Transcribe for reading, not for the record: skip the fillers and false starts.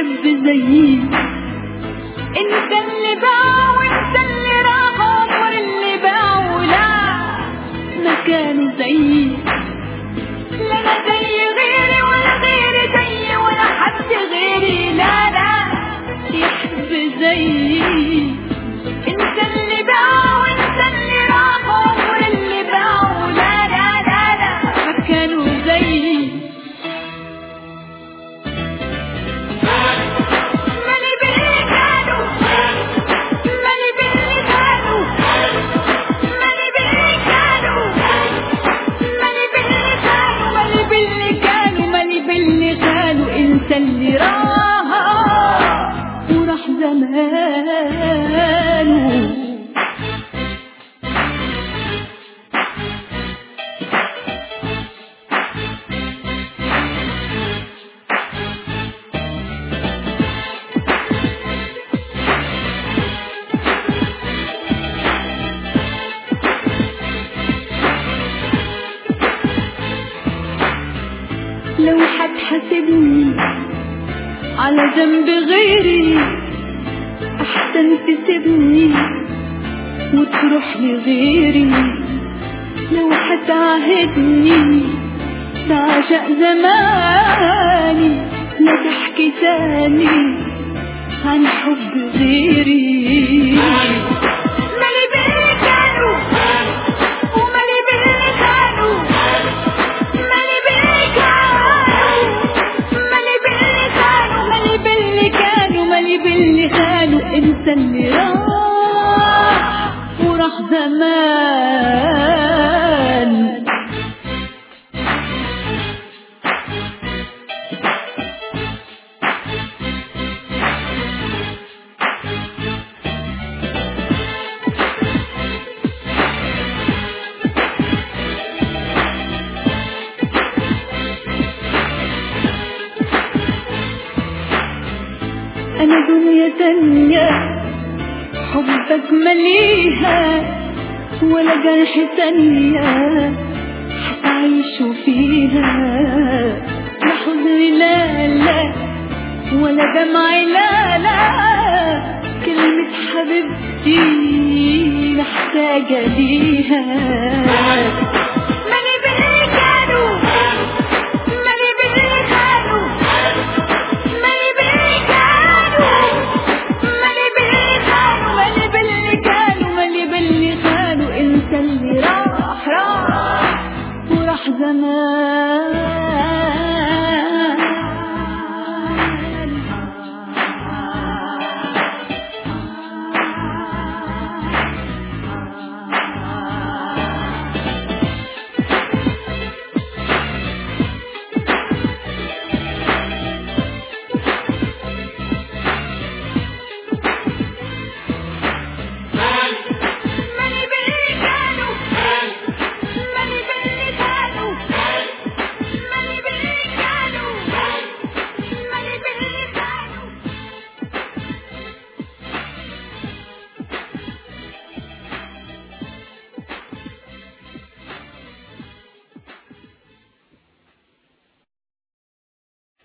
يحب زيي. انت اللي باع وانت اللي راح، عمر اللي باع ولا ما كان زيي. لا انا زي غيري ولا غيري زيي ولا حد غيري لا لا يحب زيي. انت اللي باع وانت اللي راح، عمر اللي باع ولا لا لا لا ما كانوا زيي. انت اللي راح وراح زمانه. لو هتحاسبني على ذنب غيري احسن تسيبني وتروح لغيري. لو هتعهدني بعشق زماني لا تحكي تاني عن حب غيري. مالي باللي كانوا ومالي باللي كانوا، مالي باللي كانوا مالي باللي كانوا، مالي باللي كانوا مالي باللي خانوا. انت اللي راح وراح زمان. أنا دنيا تانية حبك مليها، ولا جرح تانية هتعيش فيها. لا حزن لا لا ولا دمع لا لا، كلمة حبيبتي محتاجة ليها. مالي باللي كانوا مالي باللي خانوا، مالي باللي كانوا مالي باللي خانوا، مالي باللي كانوا مالي باللي خانوا. انت اللي راح وراح زمان.